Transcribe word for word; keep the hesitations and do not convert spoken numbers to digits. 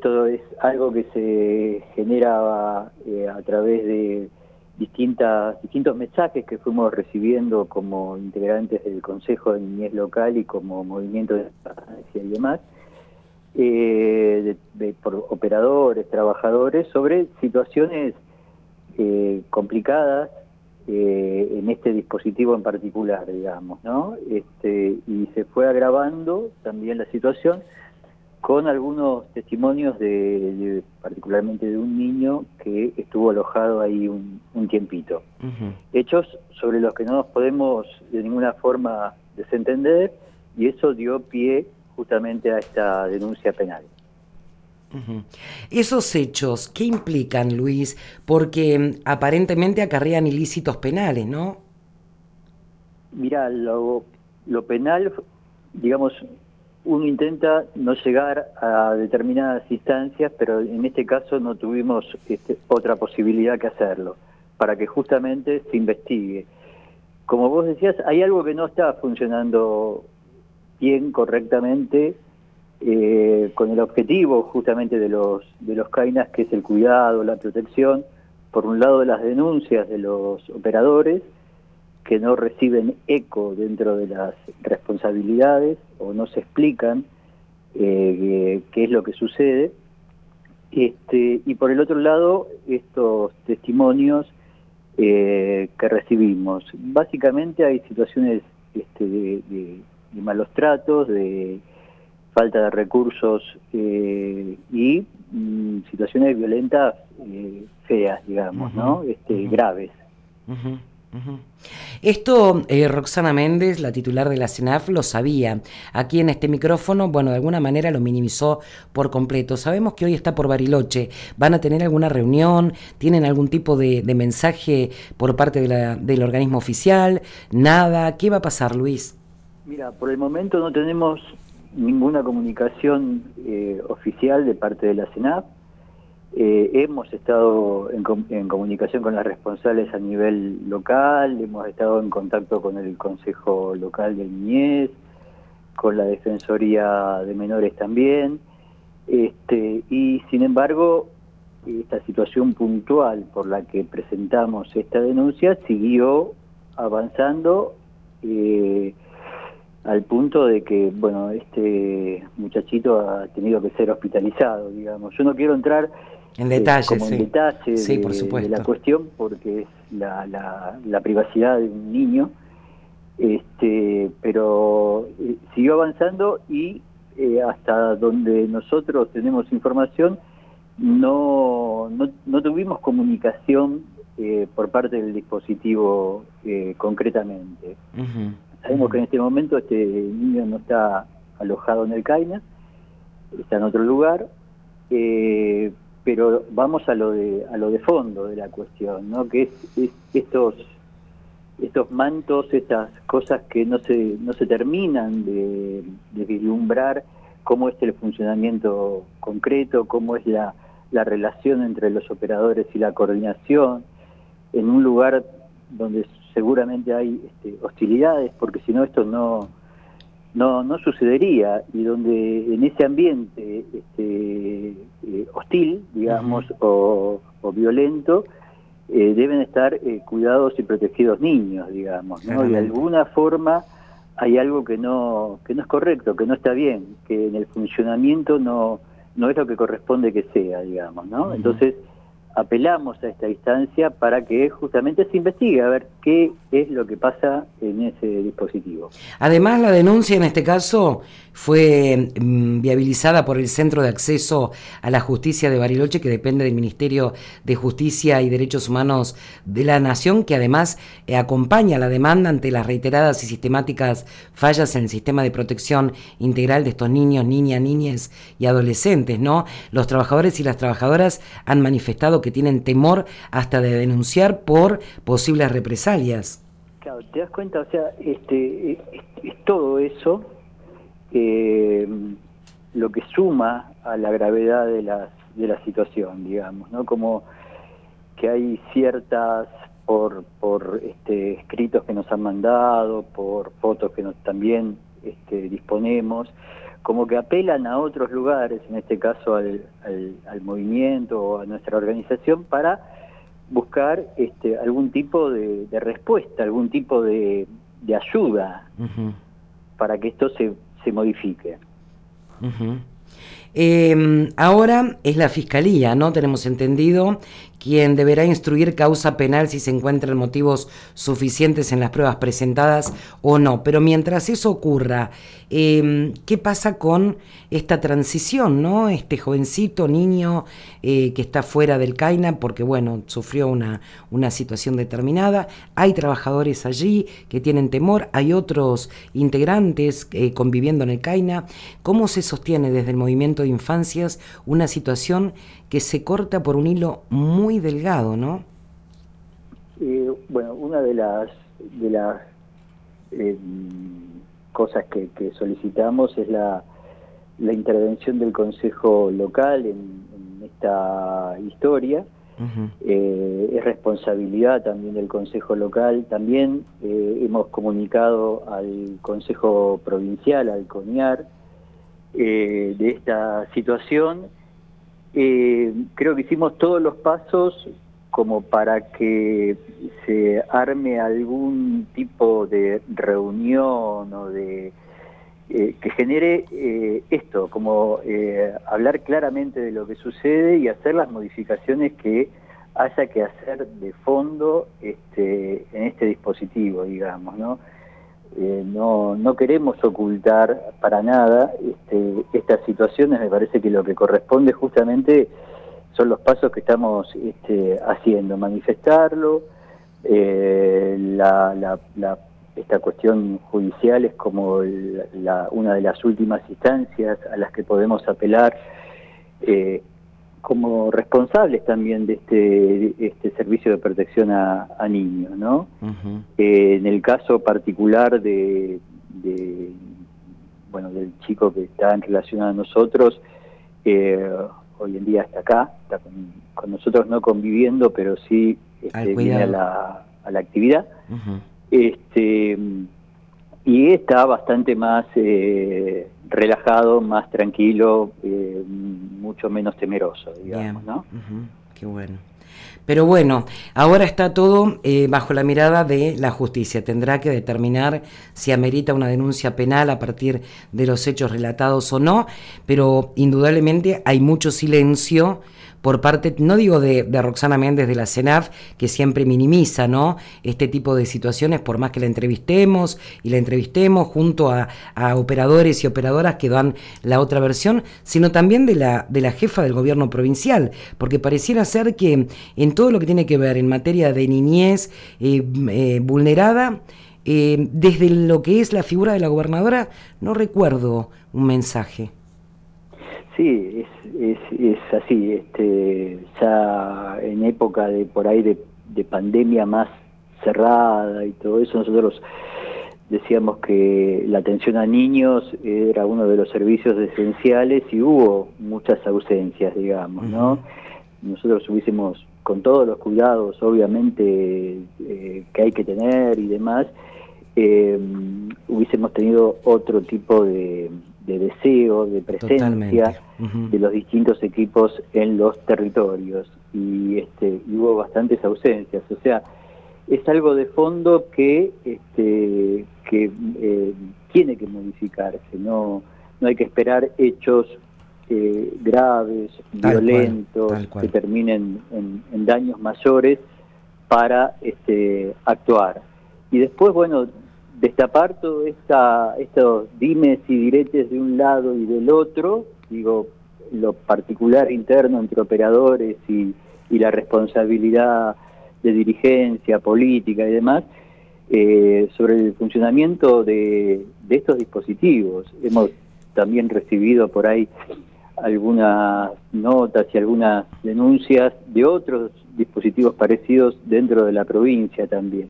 esto es algo que se genera eh, a través de distintas, distintos mensajes que fuimos recibiendo como integrantes del Consejo de Niñez Local y como movimiento de infancia y demás, eh, de, de, por operadores, trabajadores, sobre situaciones eh, complicadas eh, en este dispositivo en particular, digamos, ¿no? Este, y se fue agravando también la situación con algunos testimonios de, de particularmente de un niño que estuvo alojado ahí un, un tiempito. Uh-huh. Hechos sobre los que no nos podemos de ninguna forma desentender, y eso dio pie justamente a esta denuncia penal. Uh-huh. Esos hechos, ¿qué implican, Luis? Porque aparentemente acarrean ilícitos penales, ¿no? Mirá, lo, lo penal, digamos, uno intenta no llegar a determinadas instancias, pero en este caso no tuvimos este, otra posibilidad que hacerlo, para que justamente se investigue. Como vos decías, hay algo que no está funcionando bien, correctamente, eh, con el objetivo justamente de los, de los CAINAS, que es el cuidado, la protección, por un lado de las denuncias de los operadores, que no reciben eco dentro de las responsabilidades o no se explican eh, qué es lo que sucede, este, y por el otro lado estos testimonios eh, que recibimos. Básicamente hay situaciones este, de, de, de malos tratos, de falta de recursos eh, y mm, situaciones violentas eh, feas, digamos, uh-huh, ¿no? Este, uh-huh. Graves. Uh-huh. Uh-huh. Esto, eh, Roxana Méndez, la titular de la CENAF, lo sabía. Aquí en este micrófono, bueno, de alguna manera lo minimizó por completo. Sabemos que hoy está por Bariloche. ¿Van a tener alguna reunión? ¿Tienen algún tipo de, de mensaje por parte de la, del organismo oficial? ¿Nada? ¿Qué va a pasar, Luis? Mira, por el momento no tenemos ninguna comunicación eh, oficial de parte de la CENAF. Eh, hemos estado en, com en comunicación con las responsables a nivel local, hemos estado en contacto con el Consejo Local de Niñez, con la Defensoría de Menores también, este, y sin embargo esta situación puntual por la que presentamos esta denuncia siguió avanzando eh, al punto de que, bueno, este muchachito ha tenido que ser hospitalizado, digamos. Yo no quiero entrar en detalle, eh, como sí. en detalle sí, de, por supuesto. de la cuestión, porque es la, la, la privacidad de un niño, este, pero eh, siguió avanzando y eh, hasta donde nosotros tenemos información no, no, no tuvimos comunicación eh, por parte del dispositivo eh, concretamente. Uh-huh. Sabemos uh-huh. que en este momento este niño no está alojado en el CAINAS, está en otro lugar, eh, pero vamos a lo de a lo de fondo de la cuestión, ¿no? Que es, es estos estos mantos, estas cosas que no se no se terminan de, de vislumbrar cómo es el funcionamiento concreto, cómo es la, la relación entre los operadores y la coordinación, en un lugar donde seguramente hay este, hostilidades, porque si no esto no No, no sucedería, y donde en ese ambiente este, eh, hostil, digamos, uh-huh. o, o violento, eh, deben estar eh, cuidados y protegidos niños, digamos, ¿no? De alguna forma hay algo que no que no es correcto, que no está bien, que en el funcionamiento no no es lo que corresponde que sea, digamos, ¿no? Uh-huh. Entonces apelamos a esta instancia para que justamente se investigue a ver qué es lo que pasa en ese dispositivo. Además, la denuncia en este caso fue mmm, viabilizada por el Centro de Acceso a la Justicia de Bariloche, que depende del Ministerio de Justicia y Derechos Humanos de la Nación, que además eh, acompaña la demanda ante las reiteradas y sistemáticas fallas en el sistema de protección integral de estos niños, niñas, niñas y adolescentes, ¿no? Los trabajadores y las trabajadoras han manifestado que que tienen temor hasta de denunciar por posibles represalias. Claro, te das cuenta, o sea, este, es, es todo eso eh, lo que suma a la gravedad de la, de la situación, digamos, ¿no? Como que hay ciertas, por, por este, escritos que nos han mandado, por fotos que nos también este, disponemos, como que apelan a otros lugares, en este caso al, al, al movimiento o a nuestra organización, para buscar este, algún tipo de, de respuesta, algún tipo de, de ayuda uh-huh. para que esto se, se modifique. Uh-huh. Eh, ahora es la Fiscalía, ¿no? Tenemos entendido, quien deberá instruir causa penal si se encuentran motivos suficientes en las pruebas presentadas o no. Pero mientras eso ocurra, eh, ¿qué pasa con esta transición, ¿no? Este jovencito, niño eh, que está fuera del CAINA porque, bueno, sufrió una, una situación determinada. Hay trabajadores allí que tienen temor, hay otros integrantes eh, conviviendo en el CAINA. ¿Cómo se sostiene desde el movimiento de infancias una situación que se corta por un hilo muy delgado, ¿no? Eh, bueno, una de las de las eh, cosas que, que solicitamos es la, la intervención del Consejo Local en, en esta historia. Uh-huh. Eh, es responsabilidad también del Consejo Local. También eh, hemos comunicado al Consejo Provincial, al CONIAR, eh, de esta situación. Eh, creo que hicimos todos los pasos como para que se arme algún tipo de reunión o de eh, que genere eh, esto, como eh, hablar claramente de lo que sucede y hacer las modificaciones que haya que hacer de fondo este, en este dispositivo, digamos, ¿no? Eh, no, no queremos ocultar para nada este, estas situaciones. Me parece que lo que corresponde justamente son los pasos que estamos este, haciendo, manifestarlo, eh, la, la, la, esta cuestión judicial es como el, la, una de las últimas instancias a las que podemos apelar eh, como responsables también de este, de este servicio de protección a, a niños, ¿no? Uh-huh. Eh, en el caso particular de, de, bueno, del chico que está en relación a nosotros, eh, hoy en día está acá, está con, con nosotros no conviviendo, pero sí este, viene a la, a la actividad. Uh-huh. Este, y está bastante más eh, relajado, más tranquilo, eh, mucho menos temeroso, digamos, Bien. ¿no? Uh-huh. Qué bueno. Pero bueno, ahora está todo eh, bajo la mirada de la justicia. Tendrá que determinar si amerita una denuncia penal a partir de los hechos relatados o no, pero indudablemente hay mucho silencio por parte, no digo de, de Roxana Méndez de la CENAF, que siempre minimiza, ¿no?, este tipo de situaciones, por más que la entrevistemos y la entrevistemos junto a, a operadores y operadoras que dan la otra versión, sino también de la, de la jefa del gobierno provincial, porque pareciera ser que en todo lo que tiene que ver en materia de niñez eh, eh, vulnerada, eh, desde lo que es la figura de la gobernadora, no recuerdo un mensaje. Sí, es, es, es así, este, ya en época de por ahí de, de pandemia más cerrada y todo eso, nosotros decíamos que la atención a niños era uno de los servicios esenciales y hubo muchas ausencias, digamos, ¿no? Uh-huh. Nosotros hubiésemos, con todos los cuidados, obviamente, eh, que hay que tener y demás, eh, hubiésemos tenido otro tipo de... de deseo, de presencia uh-huh. de los distintos equipos en los territorios y este y hubo bastantes ausencias, o sea, es algo de fondo que este que eh, tiene que modificarse, no no hay que esperar hechos eh, graves, tal violentos, cual, cual. que terminen en, en daños mayores para este actuar. Y después, bueno, destapar todo esta, estos dimes y diretes de un lado y del otro, digo, lo particular interno entre operadores y, y la responsabilidad de dirigencia, política y demás, eh, sobre el funcionamiento de, de estos dispositivos. Hemos también recibido por ahí algunas notas y algunas denuncias de otros dispositivos parecidos dentro de la provincia también.